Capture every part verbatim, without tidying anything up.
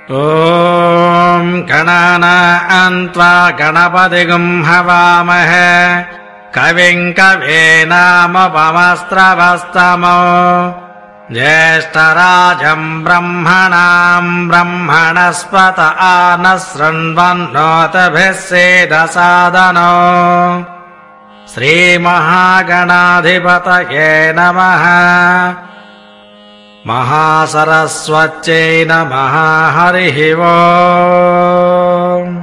ॐ गणानां त्वा गणपतिगुं हवामहे कविं कवीनामुपमस्त्रवस्तमो ज्येष्ठराजं ब्रह्मणां ब्रह्मणस्पत आनः शृण्वन्नोतभिः सेदसादनो श्रीमहागणाधिपतये नमः। महासरस्वत्यै नमः। हरिः ओम्।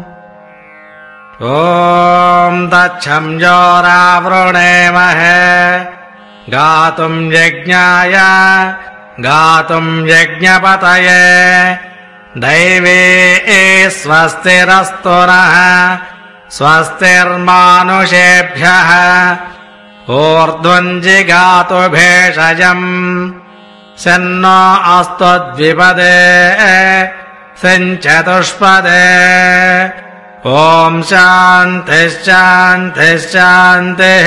ॐ दक्षं जोरावृणेमहे गातुं यज्ञाय गातुं यज्ञपतये दैवे स्वस्तिरस्तु नः स्वस्तिर्मानुषेभ्यः ऊर्ध्वं जिगातु भेषजम् सन्नो अस्तु द्विपदे सञ्चतुष्पदे ॐ शान्तिश्शान्तिश्शान्तिः।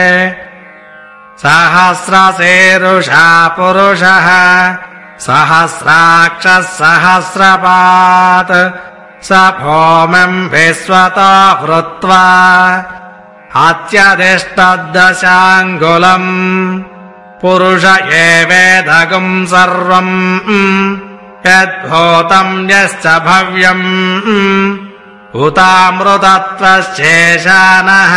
सहस्रशीर्षा पुरुषः सहस्राक्षः सहस्रपात् स भूमिम् विश्वतो वृत्वा अत्यधिष्ठद्दशाङ्गुलम् पुरुष एवेदगुं सर्वम् यद्भूतम् यश्च भव्यम् उतामृतत्वश्चेशानः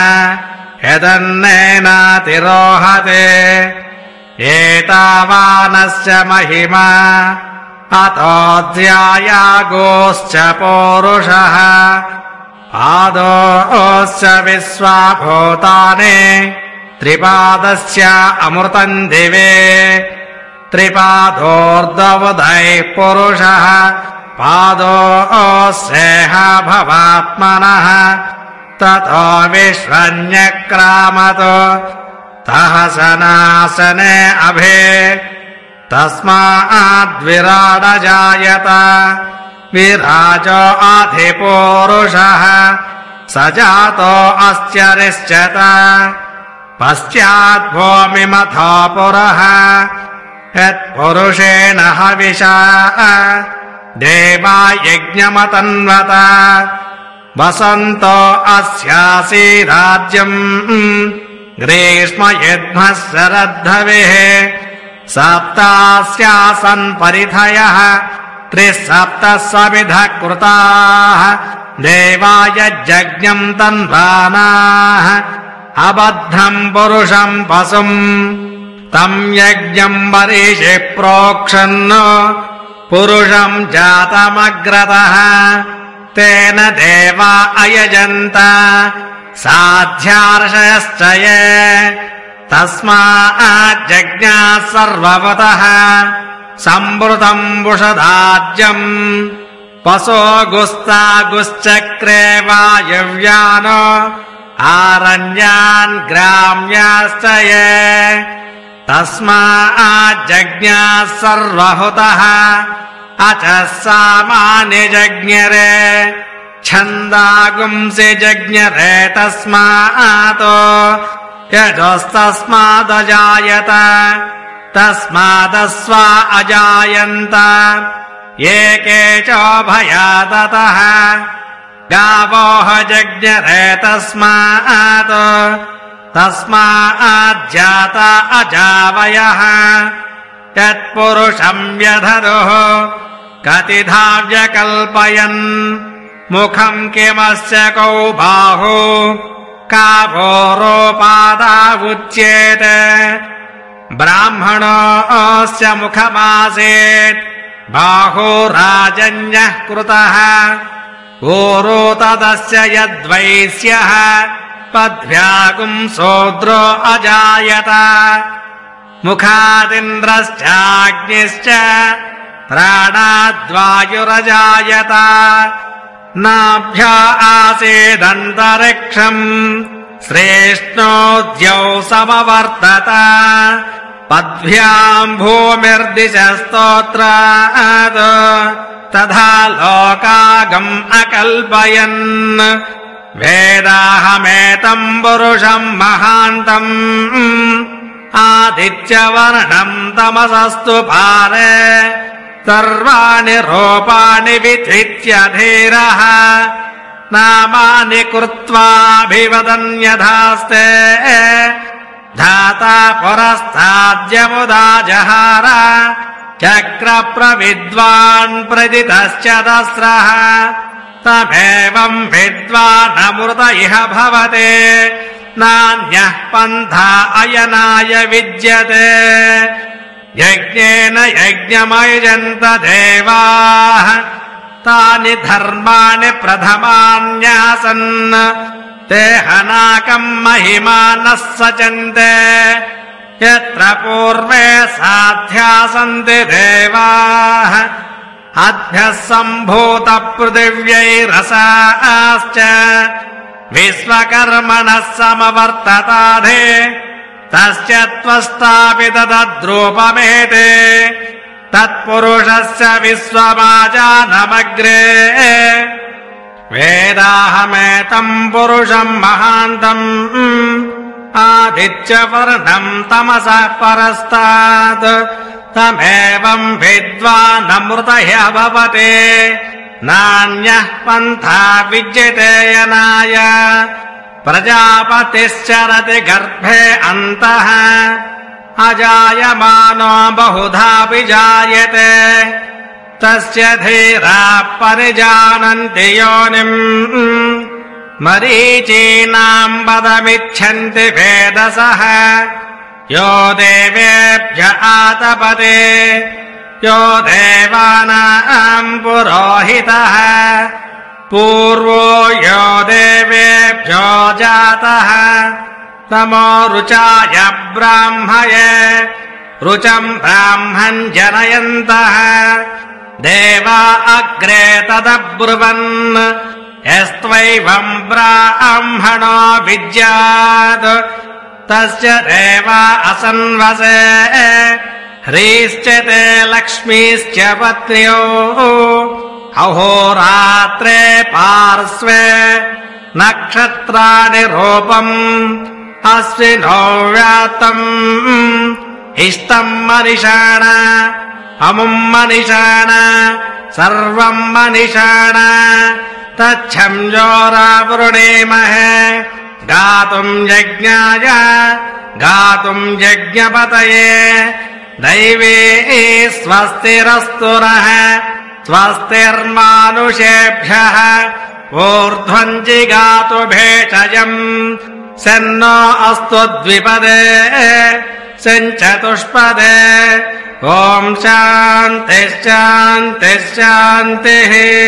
यदन्नेनातिरोहते एतावानस्य महिमा अतोऽध्यायागोश्च पौरुषः पादोश्च विश्वाभूतानि त्रिपादस्य अमृतम् दिवे त्रिपादोर्ध्वबुधैः पुरुषः पादोऽस्येह भवात्मनः ततो विश्वन्यक्रामतो तः सनासने अभे तस्माद्विराडजायत विराजो अधिपूरुषः स जातो अस्य रिष्यत पश्चाद्भूमिमथो पुरः यत्पुरुषेण हविषा देवा यज्ञमतन्वत वसन्तो अस्यासीराज्यम् ग्रीष्म यद्मः शरद्धवेः सप्तास्यासन् परिथयः त्रिसप्तः सविधः कृताः देवाय यज्ञम् तन्वानाः अबद्धम् पुरुषम् पशुम् तम् यज्ञम् वरिषि प्रोक्षन् पुरुषम् जातमग्रतः तेन देवा अयजन्त साध्यार्षयश्च ये तस्माज्जज्ञाः सर्ववतः संवृतम् वुषधाज्यम् पशो गुस्तागुश्चक्रे वायव्यानो आरण्यान् ग्राम्याश्च ये तस्माज्जज्ञाः सर्वहुतः अच सामानि जज्ञरे छन्दागुंसि जज्ञरे तस्मात् यजस्तस्मादजायत तस्मादस्वा अजायन्त एके चोभयादतः गावोह जज्ञरे तस्मात् तस्माज्जाता अजावयः यत्पुरुषम् व्यधरुः कतिधा व्यकल्पयन् मुखम् किमस्य कौ बाहु का भोरोपादावुच्येत ब्राह्मणोऽस्य मुखमासीत् बाहुराजन्यः कृतः ऊरो तदस्य यद्वैश्यः पद्भ्यागुम् शूद्रो अजायत मुखादिन्द्रश्चाग्निश्च प्राणाद्वायुरजायत नाभ्या आसीदन्तरिक्षम् श्रेष्ठोऽद्यौ समवर्तत पद्भ्याम् भूमिर्दिशस्तोत्रात् तथा लोकागम् अकल्पयन् वेदाहमेतम् पुरुषम् महान्तम् आदित्यवर्णम् तमसस्तु पारे सर्वाणि रूपाणि विचित्य धीरः नामानि कृत्वाभिवदन्यधास्ते धाता पुरस्ताद्यमुदा जहार चक्रप्रविद्वान् प्रदितश्च दस्रः तमेवम् विद्वानमृत इह भवते नान्यः पन्था अयनाय विद्यते यज्ञेन यज्ञमयजन्त देवाः तानि धर्माणि प्रथमान्यासन् ते हनाकम् महिमानः सचन्ते यत्र पूर्वे साध्यासन्ति देवाः अद्भ्यः सम्भूत पृथिव्यैरसाश्च विश्वकर्मणः समवर्तताधे तस्य त्वस्तापि तद्रूपमेते तत्पुरुषस्य विश्वमाजानमग्रे वेदाहमेतम् पुरुषम् महान्तम् आदित्यवर्णम् तमसः परस्तात् तमेवम् विद्वानमृत ह्यभवते नान्यः पन्था विद्यते यनाय प्रजापतिश्चरति गर्भे अन्तः अजायमानो बहुधा विजायते तस्य धीराः परिजानन्ति योनिम् मरीचीनाम् पदमिच्छन्ति वेदसः यो देवेभ्य आतपते यो देवानाम् पुरोहितः पूर्वो यो देवेभ्यो जातः तमो रुचाय ब्राह्मये रुचम् ब्राह्मम् जनयन्तः देवा अग्रे तदब्रुवन् यस्त्वैवम् ब्राह्मणो विद्यात् तस्य देवा असन्वसे ह्रीश्च ते लक्ष्मीश्च पत्न्यो अहोरात्रे पार्श्वे नक्षत्राणि रूपम् अश्विनो व्यातम् इष्टम् मनिषाण अमुम् मनिषाण सर्वम् मनिषाण तच्छम् जोरावृणीमहे गातुम् यज्ञाय गातुम् यज्ञपतये दैवे स्वस्तिरस्तु नः स्वस्तिर्मानुषेभ्यः ऊर्ध्वम् जिगातु भेषजम् सन्नो अस्तु द्विपदे सञ्चतुष्पदे ॐ शान्तिः शान्तिः शान्तिः।